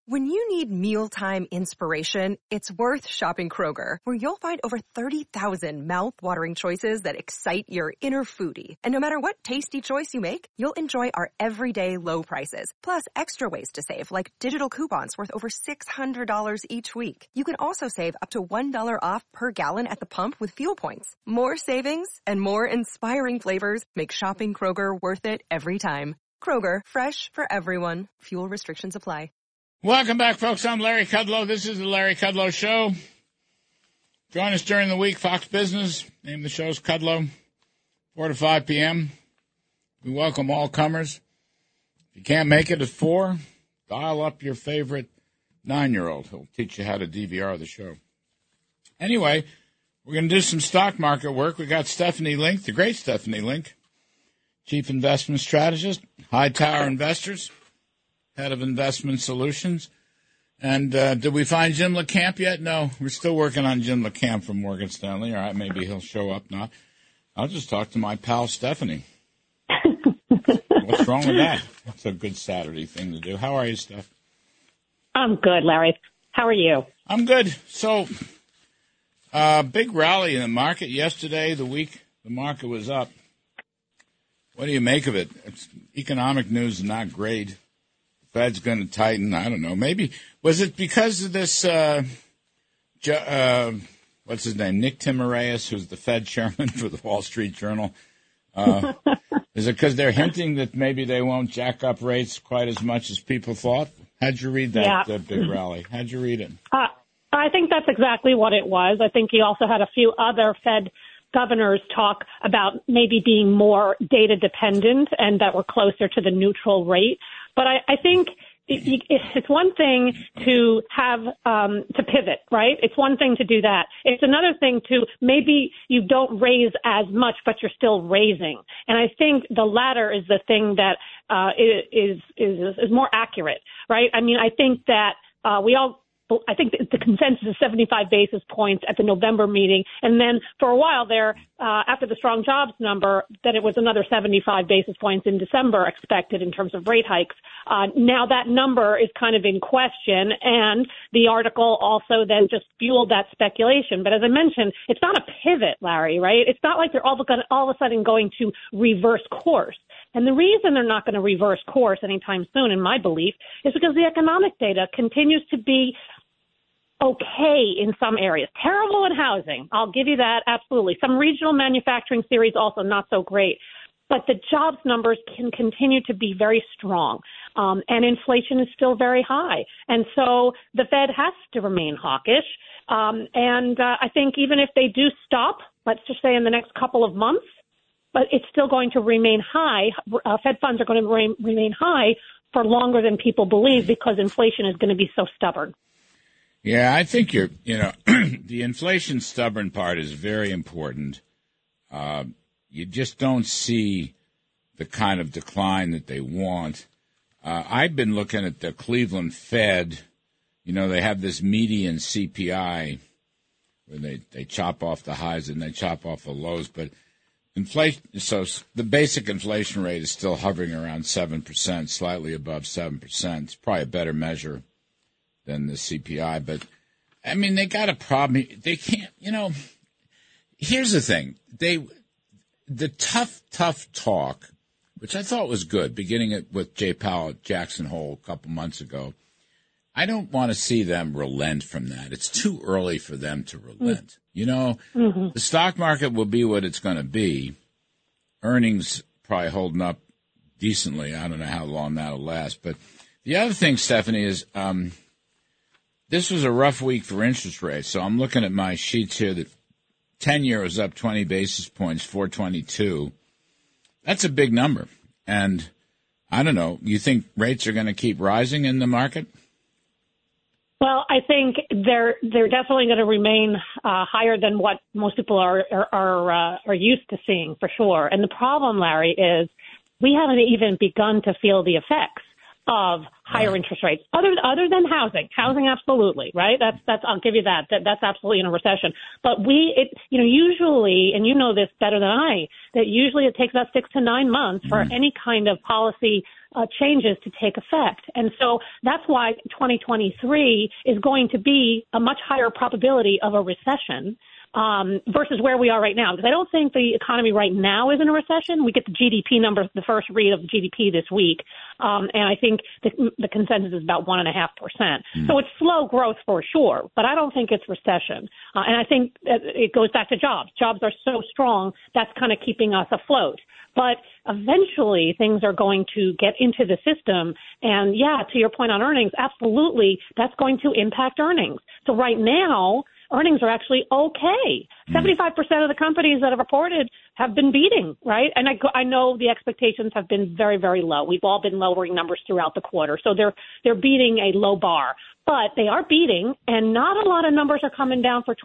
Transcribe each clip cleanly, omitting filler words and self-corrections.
When you need mealtime inspiration, it's worth shopping Kroger, where you'll find over 30,000 mouth-watering choices that excite your inner foodie. And no matter what tasty choice you make, you'll enjoy our everyday low prices, plus extra ways to save, like digital coupons worth over $600 each week. You can also save up to $1 off per gallon at the pump with fuel points. More savings and more inspiring flavors make shopping Kroger worth it every time. Kroger, fresh for everyone. Fuel restrictions apply. Welcome back, folks. I'm Larry Kudlow. This is the Larry Kudlow Show. Join us during the week, Fox Business. Name of the show's Kudlow, 4 to 5 p.m. We welcome all comers. If you can't make it at 4, dial up your favorite 9-year-old. He'll teach you how to DVR the show. Anyway, we're going to do some stock market work. We got Stephanie Link, the great Stephanie Link, Chief Investment Strategist, Hightower Investors, Head of Investment Solutions. And did we find Jim LeCamp yet? No, we're still working on Jim LeCamp from Morgan Stanley. All right, maybe he'll show up now. I'll just talk to my pal Stephanie. What's wrong with that? That's a good Saturday thing to do. How are you, Steph? I'm good, Larry. How are you? I'm good. So, big rally in the market yesterday. The market was up. What do you make of it? Economic news is not great. Fed's going to tighten. I don't know. Maybe was it because of this? What's his name? Nick Timiraos, who's the Fed chairman for the Wall Street Journal. Is it because they're hinting that maybe they won't jack up rates quite as much as people thought? How'd you read that big rally? How'd you read it? I think that's exactly what it was. I think he also had a few other Fed governors talk about maybe being more data dependent and that we're closer to the neutral rate. But I think it's one thing to have to pivot, right? It's one thing to do that. It's another thing to maybe you don't raise as much, but you're still raising. And I think the latter is the thing that is more accurate, right? I mean, I think that I think the consensus is 75 basis points at the November meeting. And then for a while there, after the strong jobs number, that it was another 75 basis points in December expected in terms of rate hikes. Now that number is kind of in question. And the article also then just fueled that speculation. But as I mentioned, it's not a pivot, Larry, right? It's not like they're all of a sudden going to reverse course. And the reason they're not going to reverse course anytime soon, in my belief, is because the economic data continues to be okay in some areas. Terrible in housing. I'll give you that. Absolutely. Some regional manufacturing theories also not so great. But the jobs numbers can continue to be very strong. And inflation is still very high. And so the Fed has to remain hawkish. I think even if they do stop, let's just say in the next couple of months, but it's still going to remain high. Fed funds are going to remain high for longer than people believe because inflation is going to be so stubborn. Yeah, I think the inflation stubborn part is very important. You just don't see the kind of decline that they want. I've been looking at the Cleveland Fed. They have this median CPI where they chop off the highs and they chop off the lows, but inflation. So the basic inflation rate is still hovering around 7%, slightly above 7%. It's probably a better measure than the CPI. But, I mean, they got a problem. They can't, here's the thing. The tough talk, which I thought was good, beginning with Jay Powell at Jackson Hole a couple months ago, I don't want to see them relent from that. It's too early for them to relent. The stock market will be what it's going to be. Earnings probably holding up decently. I don't know how long that'll last. But the other thing, Stephanie, is this was a rough week for interest rates. So I'm looking at my sheets here that 10-year was up 20 basis points, 422. That's a big number. And I don't know, you think rates are going to keep rising in the market? Well, I think they're definitely going to remain higher than what most people are used to seeing, for sure. And the problem, Larry, is we haven't even begun to feel the effects of higher interest rates, other than housing. Housing, absolutely, right? That's I'll give you that. That's absolutely in a recession. But usually, and you know this better than I, that usually it takes about 6 to 9 months for any kind of policy changes to take effect. And so that's why 2023 is going to be a much higher probability of a recession versus where we are right now. Because I don't think the economy right now is in a recession. We get the GDP numbers, the first read of the GDP this week, and I think the consensus is about 1.5%. So it's slow growth for sure, but I don't think it's recession. And I think it goes back to jobs. Jobs are so strong, that's kind of keeping us afloat. But eventually things are going to get into the system. And yeah, to your point on earnings, absolutely, that's going to impact earnings. So right now, earnings are actually okay. 75% of the companies that have reported have been beating, right? And I know the expectations have been very, very low. We've all been lowering numbers throughout the quarter. So they're beating a low bar. But they are beating, and not a lot of numbers are coming down for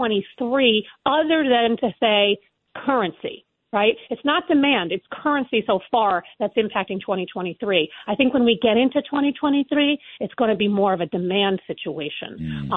2023 other than to say currency. Right? It's not demand. It's currency so far that's impacting 2023. I think when we get into 2023, it's going to be more of a demand situation.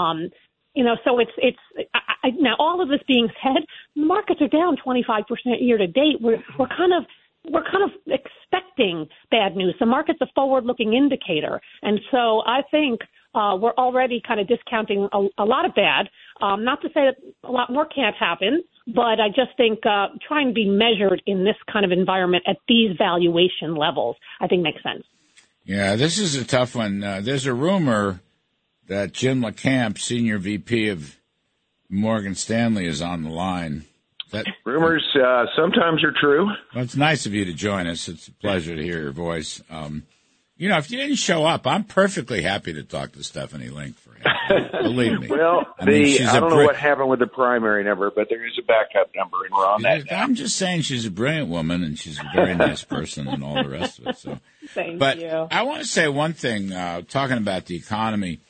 So it's now all of this being said, markets are down 25% year to date. We're kind of expecting bad news. The market's a forward-looking indicator, and so I think we're already kind of discounting a lot of bad. Not to say that a lot more can't happen, but I just think trying to be measured in this kind of environment at these valuation levels, I think makes sense. Yeah, this is a tough one. There's a rumor that Jim LeCamp, Senior VP of Morgan Stanley, is on the line. Rumors sometimes are true. Well, it's nice of you to join us. It's a pleasure to hear your voice. If you didn't show up, I'm perfectly happy to talk to Stephanie Link for him. Believe me. Well, I don't know what happened with the primary number, but there is a backup number, and we're on that now. I'm just saying she's a brilliant woman, and she's a very nice person and all the rest of it. So, Thank you. I want to say one thing, talking about the economy.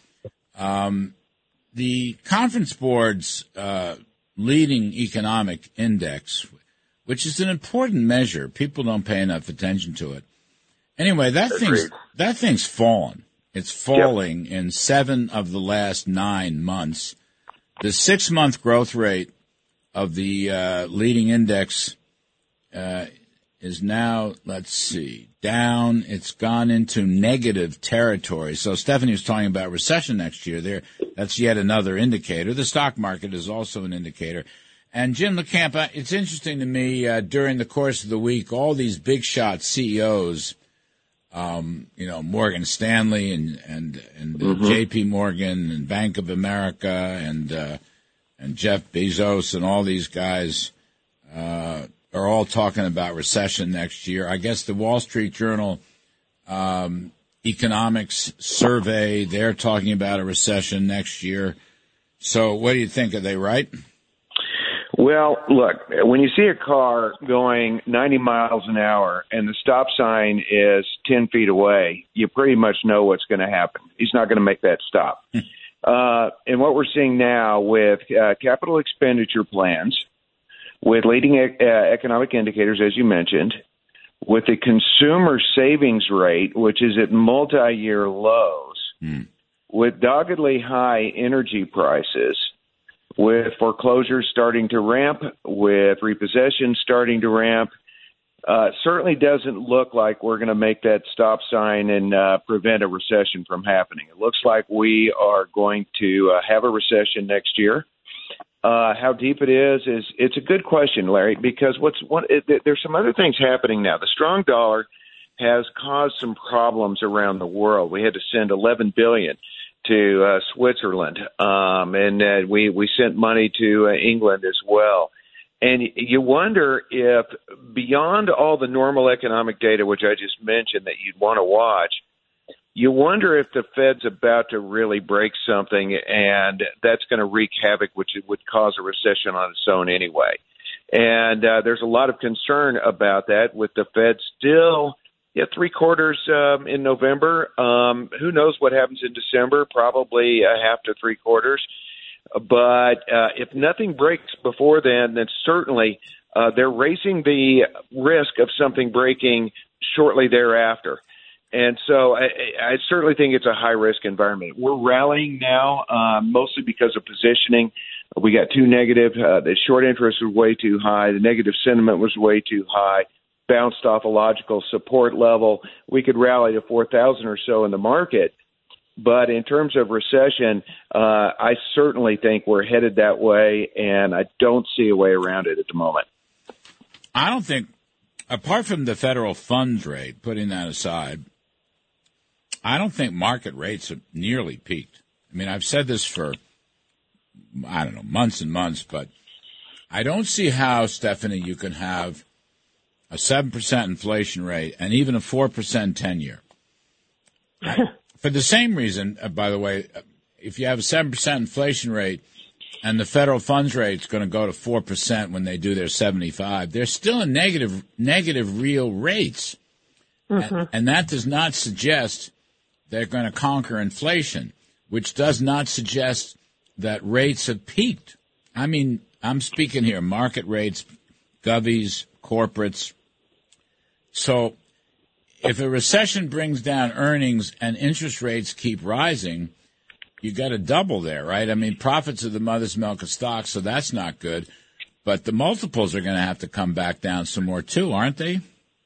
The Conference Board's leading economic index, which is an important measure, people don't pay enough attention to it. Anyway, that thing's fallen. It's falling in 7 of the last 9 months. The 6-month growth rate of the leading index is now, down. It's gone into negative territory. So Stephanie was talking about recession next year. That's yet another indicator. The stock market is also an indicator. And Jim LeCamp, it's interesting to me, during the course of the week, all these big shot CEOs, Morgan Stanley and JP Morgan and Bank of America and Jeff Bezos and all these guys, are all talking about recession next year. I guess the Wall Street Journal economics survey, they're talking about a recession next year. So what do you think? Are they right? Well, look, when you see a car going 90 miles an hour and the stop sign is 10 feet away, you pretty much know what's going to happen. He's not going to make that stop. And what we're seeing now with capital expenditure plans, with leading economic indicators, as you mentioned, with the consumer savings rate, which is at multi-year lows, with doggedly high energy prices, with foreclosures starting to ramp, with repossessions starting to ramp, certainly doesn't look like we're going to make that stop sign and prevent a recession from happening. It looks like we are going to have a recession next year. How deep it is it's a good question, Larry, because there's some other things happening now. The strong dollar has caused some problems around the world. We had to send $11 billion to Switzerland, and we sent money to England as well. And you wonder if, beyond all the normal economic data, which I just mentioned that you'd want to watch, you wonder if the Fed's about to really break something, and that's going to wreak havoc, which would cause a recession on its own anyway. And there's a lot of concern about that, with the Fed still 3 quarters in November. Who knows what happens in December? Probably half to 3 quarters. But if nothing breaks before then certainly they're raising the risk of something breaking shortly thereafter. And so I certainly think it's a high-risk environment. We're rallying now mostly because of positioning. We got too negative. The short interest was way too high. The negative sentiment was way too high. Bounced off a logical support level. We could rally to 4,000 or so in the market. But in terms of recession, I certainly think we're headed that way, and I don't see a way around it at the moment. I don't think, apart from the federal funds rate, putting that aside, I don't think market rates have nearly peaked. I mean, I've said this for, I don't know, months and months, but I don't see how, Stephanie, you can have a 7% inflation rate and even a 4% 10-year. For the same reason, by the way, if you have a 7% inflation rate and the federal funds rate is going to go to 4% when they do their 75, they're still in negative real rates. Mm-hmm. And that does not suggest they're going to conquer inflation, which does not suggest that rates have peaked. I mean, I'm speaking here, market rates, govies, corporates. So if a recession brings down earnings and interest rates keep rising, you got a double there, right? I mean, profits are the mother's milk of stocks, so that's not good. But the multiples are going to have to come back down some more, too, aren't they?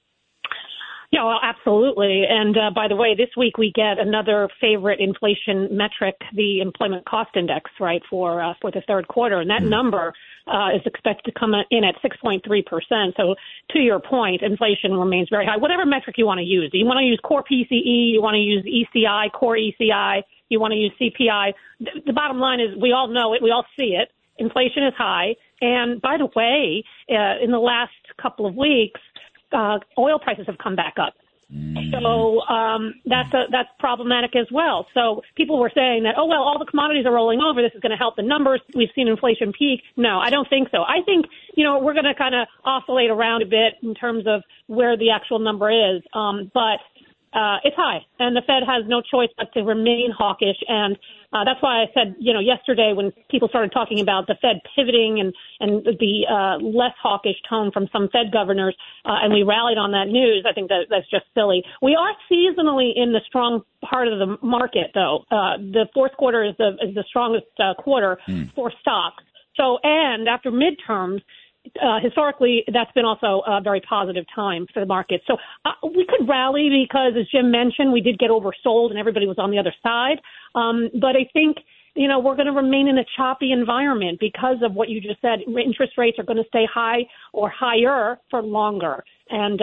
Yeah, well, absolutely. And by the way, this week we get another favorite inflation metric, the employment cost index, right, for the third quarter. And that number is expected to come in at 6.3%. So to your point, inflation remains very high. Whatever metric you want to use. You want to use core PCE, you want to use ECI, core ECI, you want to use CPI. The bottom line is we all know it. We all see it. Inflation is high. And by the way, in the last couple of weeks, oil prices have come back up. So that's problematic as well. So people were saying that, oh, well, all the commodities are rolling over. This is going to help the numbers. We've seen inflation peak. No, I don't think so. I think, we're going to kind of oscillate around a bit in terms of where the actual number is. But it's high, and the Fed has no choice but to remain hawkish. And that's why I said, yesterday when people started talking about the Fed pivoting and the less hawkish tone from some Fed governors, and we rallied on that news, I think that's just silly. We are seasonally in the strong part of the market, though. The fourth quarter is the strongest quarter for stocks. So, and after midterms, historically, that's been also a very positive time for the market. So we could rally because, as Jim mentioned, we did get oversold and everybody was on the other side. But I think, we're going to remain in a choppy environment because of what you just said. Interest rates are going to stay high or higher for longer. And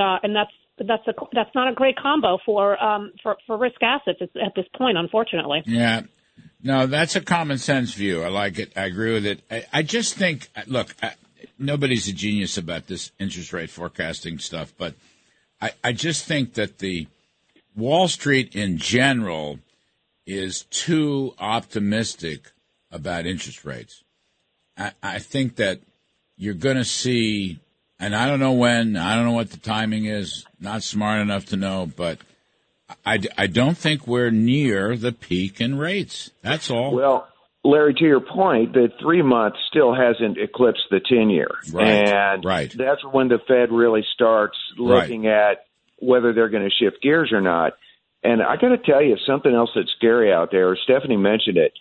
that's not a great combo for risk assets at this point, unfortunately. Yeah. No, that's a common sense view. I like it. I agree with it. I just think, look, nobody's a genius about this interest rate forecasting stuff, but I just think that the Wall Street in general is too optimistic about interest rates. I think that you're going to see, and I don't know when, I don't know what the timing is, not smart enough to know, but I don't think we're near the peak in rates. That's all. Well, Larry, to your point, the 3 months still hasn't eclipsed the 10-year. Right. And that's when the Fed really starts looking at whether they're going to shift gears or not. And I got to tell you, something else that's scary out there, Stephanie mentioned it.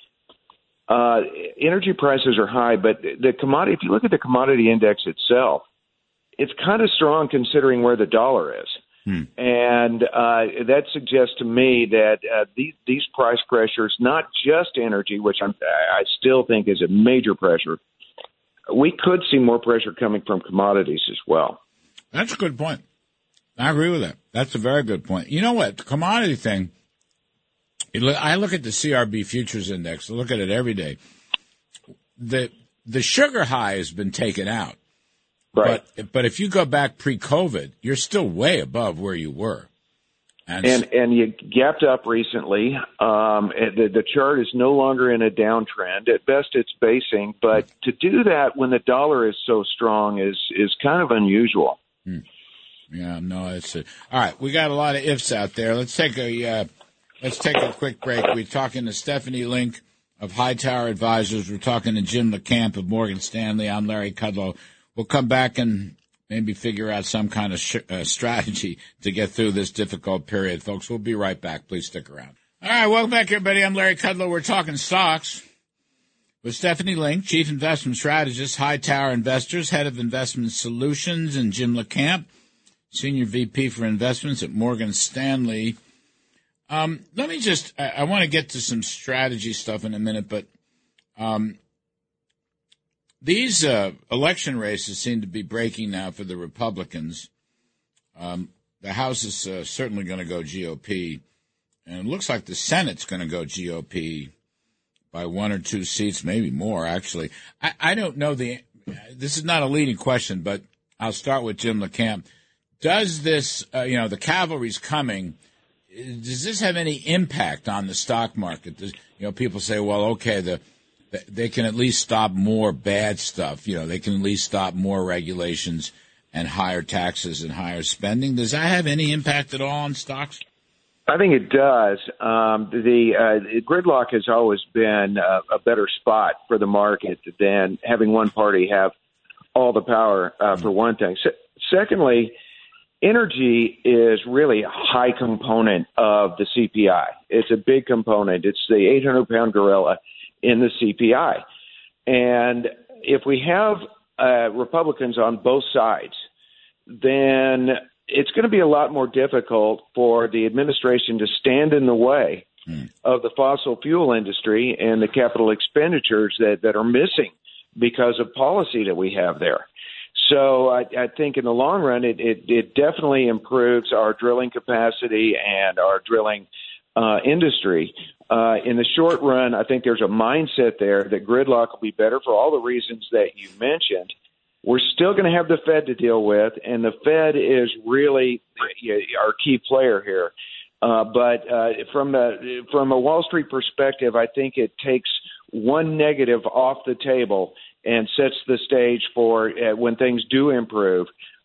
Energy prices are high, but the commodity, if you look at the commodity index itself, it's kind of strong considering where the dollar is. And that suggests to me that these price pressures, not just energy, which I still think is a major pressure, we could see more pressure coming from commodities as well. That's a good point. I agree with that. That's a very good point. You know what? The commodity thing, I look at the CRB futures index. I look at it every day. The sugar high has been taken out. Right. But if you go back pre-COVID, you're still way above where you were. And you gapped up recently. The chart is no longer in a downtrend. At best, it's basing. But to do that when the dollar is so strong is kind of unusual. Yeah, no, it's all right. We got a lot of ifs out there. Let's take a quick break. We're talking to Stephanie Link of Hightower Advisors. We're talking to Jim LeCamp of Morgan Stanley. I'm Larry Kudlow. We'll come back and maybe figure out some kind of strategy to get through this difficult period. Folks, we'll be right back. Please stick around. All right, welcome back, everybody. I'm Larry Kudlow. We're talking stocks with Stephanie Link, Chief Investment Strategist, Hightower Investors, Head of Investment Solutions, and Jim LeCamp, Senior VP for Investments at Morgan Stanley. Let me just, I want to get to some strategy stuff in a minute, but these election races seem to be breaking now for the Republicans. The House is certainly going to go GOP, and it looks like the Senate's going to go GOP by 1 or 2 seats, maybe more, actually. I don't know this is not a leading question, but I'll start with Jim LeCamp. Does this, the cavalry's coming, does this have any impact on the stock market? People say, well, okay, they can at least stop more bad stuff. They can at least stop more regulations and higher taxes and higher spending. Does that have any impact at all on stocks? I think it does. The gridlock has always been a better spot for the market than having one party have all the power, for one thing. Secondly, energy is really a high component of the CPI. It's a big component. It's the 800-pound gorilla in the CPI. And if we have Republicans on both sides, then it's going to be a lot more difficult for the administration to stand in the way of the fossil fuel industry and the capital expenditures that are missing because of policy that we have there. So I think in the long run, it definitely improves our drilling capacity and our drilling industry. In the short run, I think there's a mindset there that gridlock will be better for all the reasons that you mentioned. We're still going to have the Fed to deal with, and the Fed is really our key player here. But from a Wall Street perspective, I think it takes one negative off the table and sets the stage for when things do improve,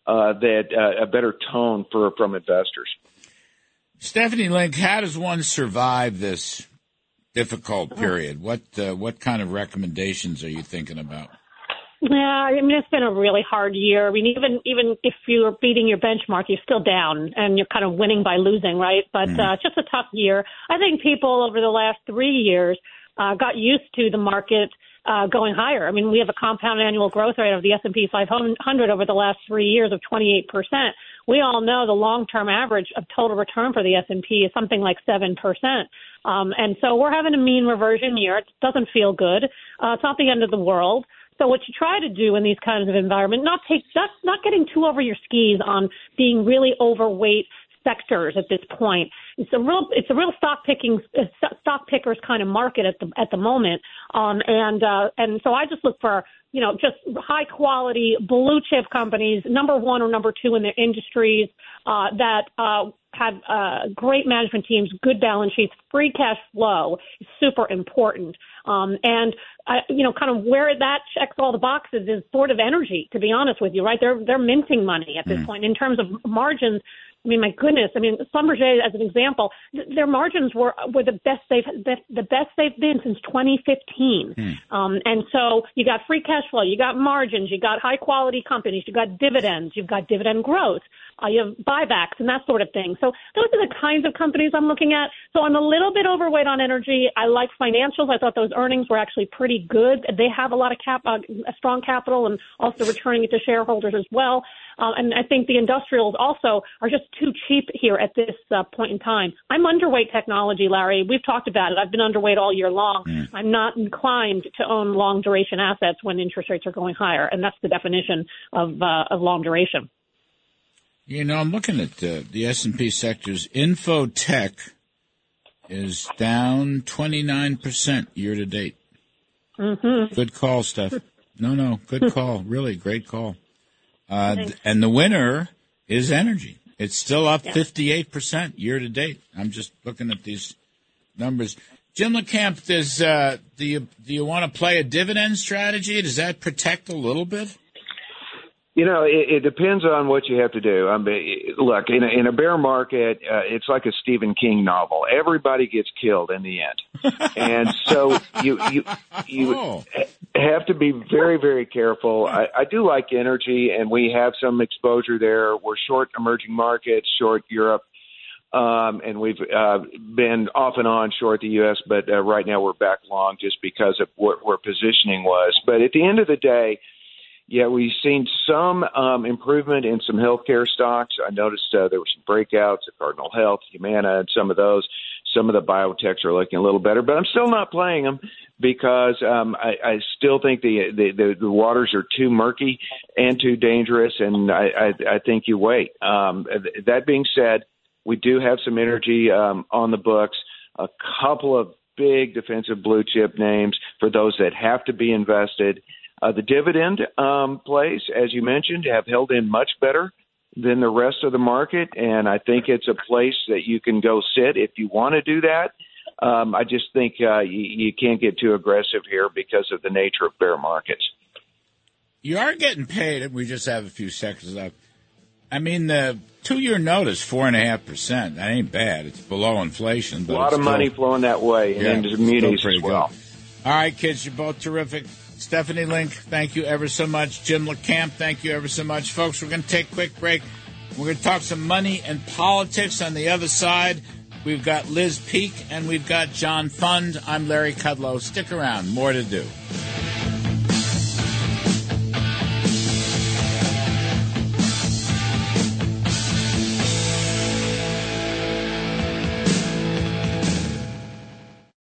that a better tone from investors. Stephanie Link, how does one survive this difficult period? What kind of recommendations are you thinking about? Yeah, I mean, it's been a really hard year. I mean, even if you're beating your benchmark, you're still down, and you're kind of winning by losing, right? But it's just a tough year. I think people over the last 3 years got used to the market going higher. I mean, we have a compound annual growth rate of the S&P 500 over the last 3 years of 28%. We all know the long-term average of total return for the S&P is something like 7%. And so we're having a mean reversion year. It doesn't feel good. It's not the end of the world. So what you try to do in these kinds of environments, not getting too over your skis on being really overweight sectors at this point. It's a real stock pickers kind of market at the moment. And so I just look for, just high quality blue chip companies, number one or number two in their industries, that have great management teams, good balance sheets, free cash flow is super important. Kind of where that checks all the boxes is sort of energy, to be honest with you, right? They're minting money at this point. In terms of margins, I mean, my goodness. I mean, Schlumberger, as an example, their margins were the best they've been since 2015. And so you got free cash flow, you got margins, you got high quality companies, you got dividends, you've got dividend growth, you have buybacks and that sort of thing. So those are the kinds of companies I'm looking at. So I'm a little bit overweight on energy. I like financials. I thought those earnings were actually pretty good. They have a lot of a strong capital and also returning it to shareholders as well. And I think the industrials also are just too cheap here at this point in time. I'm underweight technology, Larry. We've talked about it. I've been underweight all year long. I'm not inclined to own long duration assets when interest rates are going higher, and that's the definition of long duration. I'm looking at the S&P sectors. Infotech is down 29% year to date. Good call, Steph. No, good call. Really great call. And the winner is energy. It's still up 58% year to date. I'm just looking at these numbers. Jim LeCamp, do you want to play a dividend strategy? Does that protect a little bit? It depends on what you have to do. I mean, look, in a bear market, it's like a Stephen King novel. Everybody gets killed in the end, and so you have to be very, very careful. I do like energy, and we have some exposure there. We're short emerging markets, short Europe, and we've been off and on short the U.S., but right now we're back long just because of where positioning was. But at the end of the day, yeah, we've seen some improvement in some healthcare stocks. I noticed there were some breakouts at Cardinal Health, Humana, and some of those. Some of the biotechs are looking a little better, but I'm still not playing them because I still think the waters are too murky and too dangerous, and I think you wait. That being said, we do have some energy on the books, a couple of big defensive blue chip names for those that have to be invested. The dividend plays, as you mentioned, have held in much better than the rest of the market, and I think it's a place that you can go sit if you want to do that. I just think you can't get too aggressive here because of the nature of bear markets. You are getting paid, and we just have a few seconds left. I mean, the 2-year notice, 4.5%. That ain't bad. It's below inflation. But a lot of money flowing that way and into the munis as well. All right, kids, you're both terrific. Stephanie Link, thank you ever so much. Jim LeCamp, thank you ever so much. Folks, we're going to take a quick break. We're going to talk some money and politics on the other side. We've got Liz Peek and we've got John Fund. I'm Larry Kudlow. Stick around. More to do.